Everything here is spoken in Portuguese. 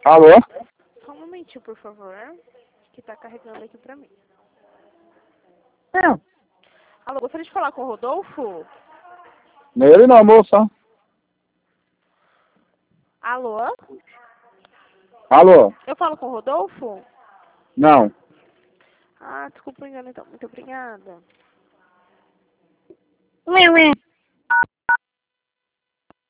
Alô? Só um momentinho, por favor, que tá carregando aqui pra mim. É. Alô, gostaria de falar com o Rodolfo? Ele não, moça. Alô? Alô? Eu falo com o Rodolfo? Não. Ah, desculpa o engano, então. Muito obrigada. Ué, ué.